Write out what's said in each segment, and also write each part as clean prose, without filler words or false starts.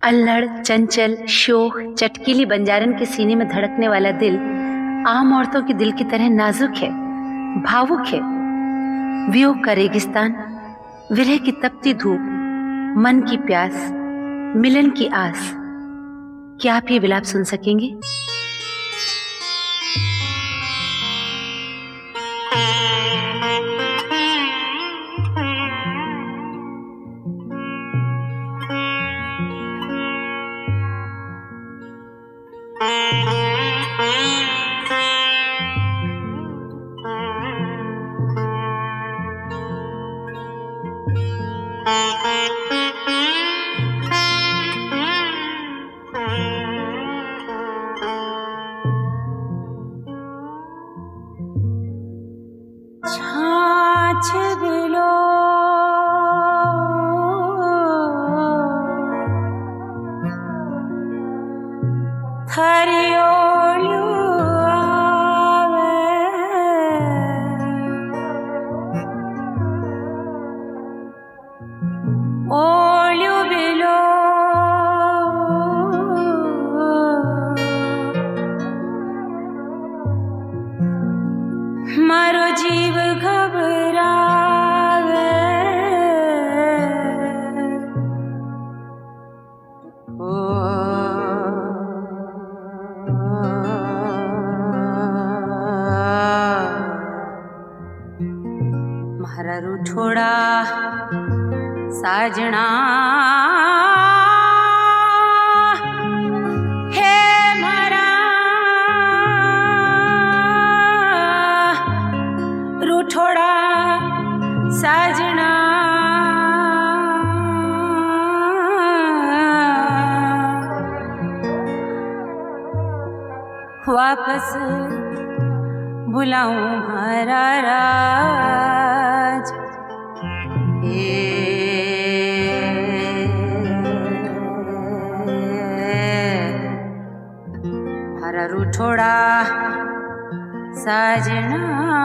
अल्लड़, चंचल, शोख, चटकीली बंजारन के सीने में धड़कने वाला दिल आम औरतों के दिल की तरह नाजुक है, भावुक है। वियोग का रेगिस्तान, विरह की तपती धूप, मन की प्यास, मिलन की आस। क्या आप ये विलाप सुन सकेंगे? मारो जीव घबरावे, मारा रूठोड़ा साजना रूठोड़ा साजना, वापस बुलाऊं हमारा राज। हरा रूठोड़ा साजना,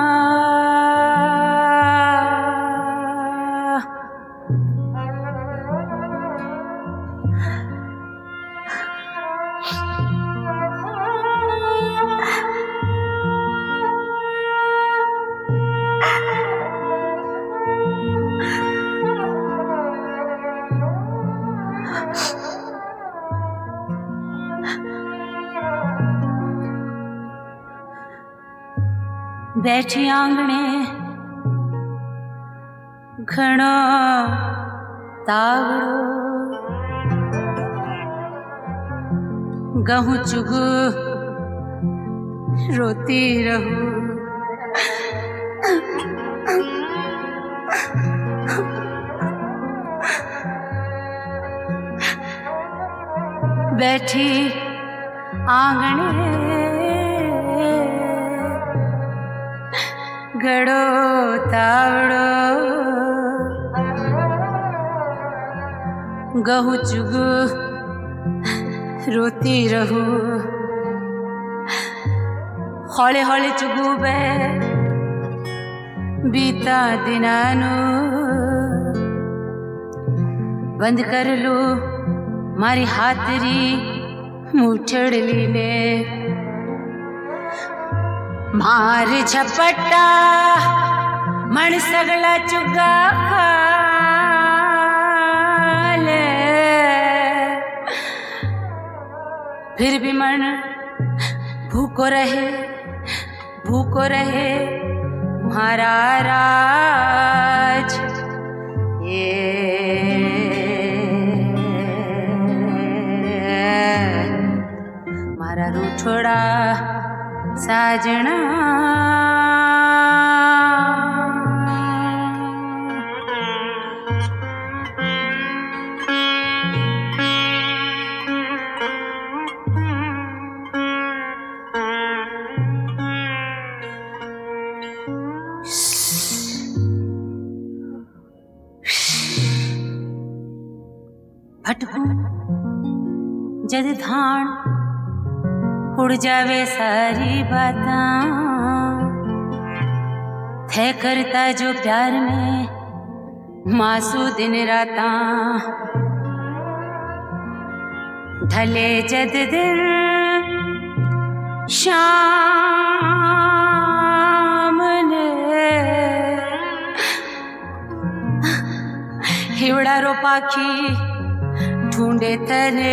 बैठी आंगणे घणो तावड़ो, गहूं चुगू रोती रहूं, बैठी आंगणे घड़ो तावड़ो, गहूं चुगू रोती रहूं, हौले हौले चुगू बे बीता दिनानू, बंद कर लो मारी हाथरी मुठड़ी ने, मार झपटा मन सगला चुगा ले, फिर भी मन भूको रहे म्हारा राज। मारा रूठोड़ा साजना, भटकूं जद धान उड़ जावे सारी बातां, थे करता जो प्यार में मासू दिन रातां, ढले जद दिन शाम ने हिवड़ा रो पाखी ढूंढे तने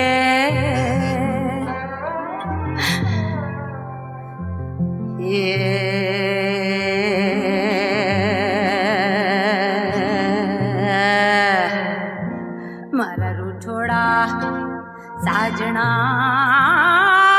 मारा रूठोड़ा साजना